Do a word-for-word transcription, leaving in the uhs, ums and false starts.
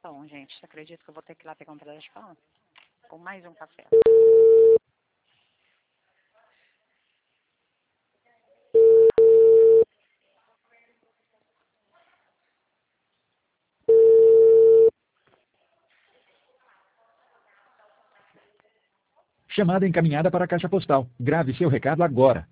pão, gente. Você acredita que eu vou ter que ir lá pegar um pedaço de pão? Com mais um café. Chamada encaminhada para a caixa postal. Grave seu recado agora.